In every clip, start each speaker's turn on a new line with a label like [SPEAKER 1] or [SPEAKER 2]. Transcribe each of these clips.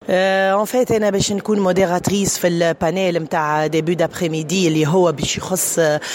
[SPEAKER 1] ان فيت انا باش نكون موديراتريس في البانيل نتاع ديبي دابريميدي اللي هو باش يخص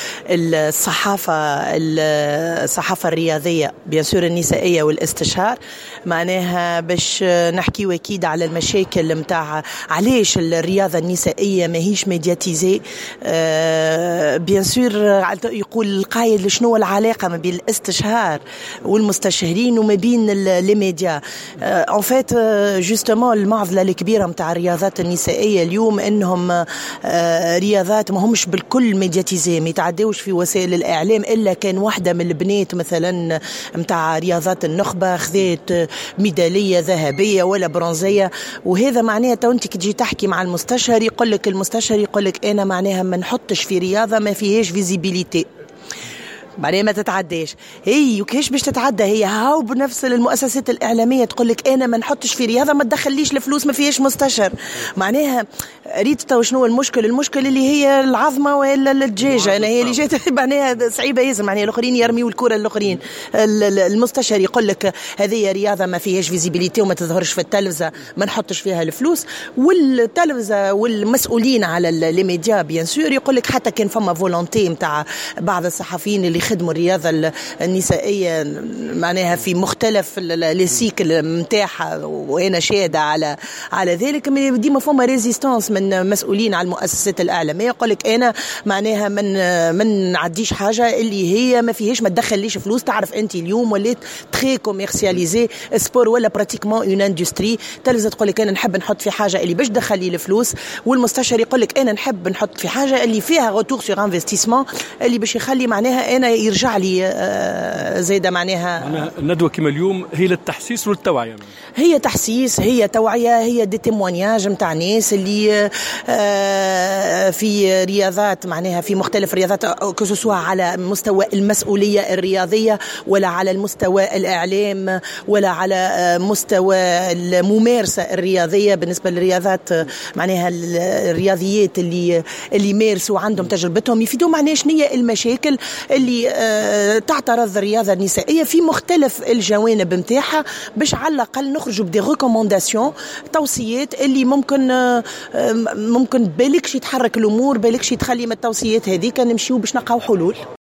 [SPEAKER 1] الصحافه الرياضيه بيان سور النسائيه والاستشهار. معناها باش نحكيو اكيد على المشاكل نتاع علاش الرياضه النسائيه ماهيش ميدياتيزي. بيان سور يقول القايل شنو العلاقه ما بين الاستشهار والمستشهرين وما بين لي ميديا. ان فيت جوستومون المعضله الكبيره نتاع الرياضات النسائيه اليوم انهم رياضات ما همش بالكل ميدياتيزي، ما يتعداوش في وسائل الاعلام الا كان واحده من البنات مثلا نتاع رياضات النخبه خذت ميداليه ذهبيه ولا برونزيه، وهذا معناها تو انت كي تجي تحكي مع المستشار يقول لك انا معناها ما نحطش في رياضه ما فيهاش فيزيبيليتي، بعدين ما تتعداش هي وكيش باش تتعدى. هي هاو بنفس المؤسسات الإعلامية تقول لك أنا ما نحطش في رياضة ما تدخليش الفلوس ما فيهاش مستشار. معناها ريت تو شنو المشكل اللي هي العظمة ولا الدجاجة. أنا هي اللي جات معناها صعيبة يزم، معناها الآخرين يرميوا الكرة الآخرين. المستشار يقول لك هذه رياضة ما فيهاش فيزيبيليتي وما تظهرش في التلفزة ما نحطش فيها الفلوس. والتلفزة والمسؤولين على الميديا بيان سور يقول لك حتى كان فما فولونتي نتاع بعض الصحفيين اللي خدموا الرياضة النسائية معناها في مختلف السيكل متاحة، وأنا شاهدة على ذلك. ديما فما ريزيستانس من مسؤولين على المؤسسات الإعلامية يقول لك أنا معناها من نعديش حاجة اللي هي ما فيهاش ما تدخليش فلوس. تعرف أنت اليوم وليت تري كوميرسياليزي سبور ولا براتيكمون اون اندستري. تلفزة تقول لك أنا نحب نحط في حاجة اللي باش تدخلي الفلوس، والمستشار يقول لك أنا نحب نحط في حاجة اللي فيها روتور سور انفستيسمون اللي باش يخلي معناها أنا يرجع لي زايدة. معناها
[SPEAKER 2] الندوة كما اليوم هي للتحسيس والتوعية،
[SPEAKER 1] هي تحسيس هي توعية هي دي تيموانياج متاع ناس اللي في رياضات معناها في مختلف الرياضات كسوسوا على مستوى المسؤولية الرياضية ولا على المستوى الإعلام ولا على مستوى الممارسة الرياضية. بالنسبة للرياضات معناها الرياضيات اللي يمارسوا عندهم تجربتهم يفيدوا معناها شنية المشاكل اللي تعترض الرياضة النسائية في مختلف الجوانب متاعها، باش على الأقل نخرجوا بدي ريكومونداسيون توصيات اللي ممكن بالكش يتحرك الأمور بالكش تخلي من التوصيات هذيك نمشيو باش نلقاو حلول.